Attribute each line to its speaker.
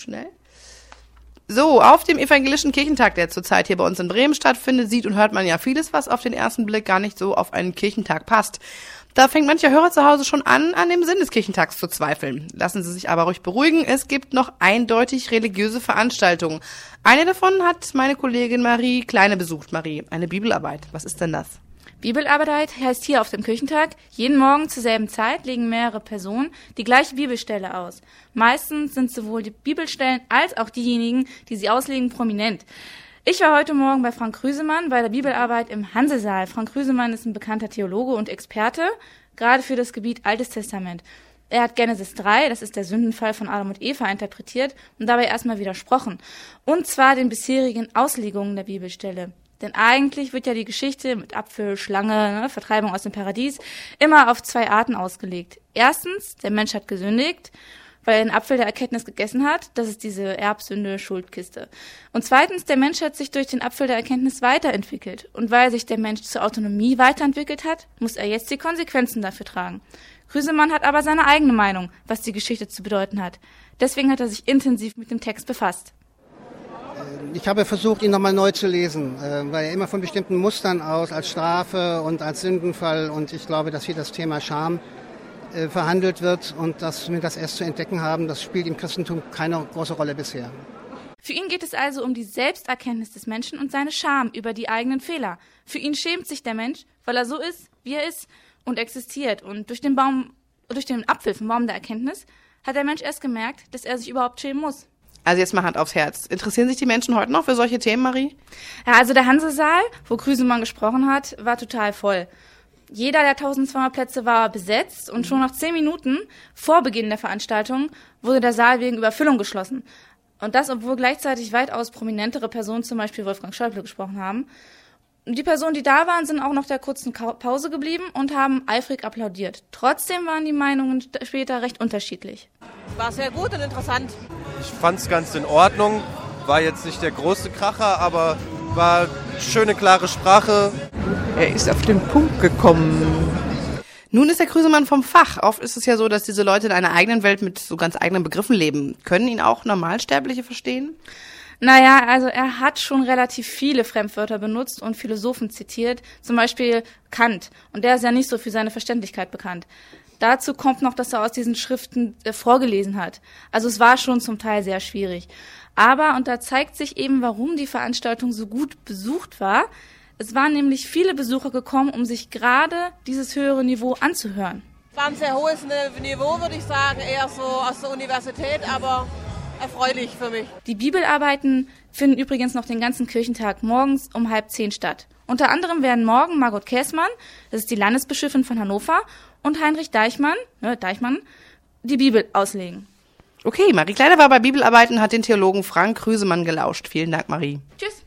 Speaker 1: schnell. So, auf dem Evangelischen Kirchentag, der zurzeit hier bei uns in Bremen stattfindet, sieht und hört man ja vieles, was auf den ersten Blick gar nicht so auf einen Kirchentag passt. Da fängt mancher Hörer zu Hause schon an dem Sinn des Kirchentags zu zweifeln. Lassen Sie sich aber ruhig beruhigen, es gibt noch eindeutig religiöse Veranstaltungen. Eine davon hat meine Kollegin Marie Kleine besucht. Marie, eine Bibelarbeit. Was ist denn das?
Speaker 2: Bibelarbeit heißt hier auf dem Kirchentag, jeden Morgen zur selben Zeit legen mehrere Personen die gleiche Bibelstelle aus. Meistens sind sowohl die Bibelstellen als auch diejenigen, die sie auslegen, prominent. Ich war heute Morgen bei Frank Krüsemann bei der Bibelarbeit im Hansesaal. Frank Krüsemann ist ein bekannter Theologe und Experte, gerade für das Gebiet Altes Testament. Er hat Genesis 3, das ist der Sündenfall von Adam und Eva, interpretiert und dabei erstmal widersprochen. Und zwar den bisherigen Auslegungen der Bibelstelle. Denn eigentlich wird ja die Geschichte mit Apfel, Schlange, Vertreibung aus dem Paradies immer auf zwei Arten ausgelegt. Erstens, der Mensch hat gesündigt, weil er den Apfel der Erkenntnis gegessen hat. Das ist diese Erbsünde, Schuldkiste. Und zweitens, der Mensch hat sich durch den Apfel der Erkenntnis weiterentwickelt. Und weil sich der Mensch zur Autonomie weiterentwickelt hat, muss er jetzt die Konsequenzen dafür tragen. Krüsemann hat aber seine eigene Meinung, was die Geschichte zu bedeuten hat. Deswegen hat er sich intensiv mit dem Text befasst.
Speaker 3: Ich habe versucht, ihn nochmal neu zu lesen, weil er immer von bestimmten Mustern aus, als Strafe und als Sündenfall, und ich glaube, dass hier das Thema Scham verhandelt wird und dass wir das erst zu entdecken haben, das spielt im Christentum keine große Rolle bisher.
Speaker 2: Für ihn geht es also um die Selbsterkenntnis des Menschen und seine Scham über die eigenen Fehler. Für ihn schämt sich der Mensch, weil er so ist, wie er ist und existiert. Und durch den Apfel vom Baum der Erkenntnis hat der Mensch erst gemerkt, dass er sich überhaupt schämen muss.
Speaker 1: Also jetzt mal Hand aufs Herz. Interessieren sich die Menschen heute noch für solche Themen, Marie?
Speaker 2: Ja, also der Hansesaal, wo Krüsemann gesprochen hat, war total voll. Jeder der 1200 Plätze war besetzt und schon nach 10 Minuten vor Beginn der Veranstaltung wurde der Saal wegen Überfüllung geschlossen. Und das, obwohl gleichzeitig weitaus prominentere Personen, zum Beispiel Wolfgang Schäuble, gesprochen haben. Und die Personen, die da waren, sind auch nach der kurzen Pause geblieben und haben eifrig applaudiert. Trotzdem waren die Meinungen später recht unterschiedlich.
Speaker 4: War sehr gut und interessant.
Speaker 5: Ich fand es ganz in Ordnung, war jetzt nicht der große Kracher, aber war schöne, klare Sprache.
Speaker 6: Er ist auf den Punkt gekommen.
Speaker 1: Nun ist der Krüsemann vom Fach. Oft ist es ja so, dass diese Leute in einer eigenen Welt mit so ganz eigenen Begriffen leben. Können ihn auch Normalsterbliche verstehen?
Speaker 2: Naja, also er hat schon relativ viele Fremdwörter benutzt und Philosophen zitiert, zum Beispiel Kant. Und der ist ja nicht so für seine Verständlichkeit bekannt. Dazu kommt noch, dass er aus diesen Schriften vorgelesen hat. Also es war schon zum Teil sehr schwierig. Aber, und da zeigt sich eben, warum die Veranstaltung so gut besucht war, es waren nämlich viele Besucher gekommen, um sich gerade dieses höhere Niveau anzuhören.
Speaker 4: Es war ein sehr hohes Niveau, würde ich sagen, eher so aus der Universität, aber erfreulich für mich.
Speaker 2: Die Bibelarbeiten finden übrigens noch den ganzen Kirchentag morgens um 9:30 Statt. Unter anderem werden morgen Margot Käßmann, das ist die Landesbischöfin von Hannover, und Heinrich Deichmann, die Bibel auslegen.
Speaker 1: Okay, Marie Kleine war bei Bibelarbeiten, hat den Theologen Frank Krüsemann gelauscht. Vielen Dank, Marie.
Speaker 2: Tschüss.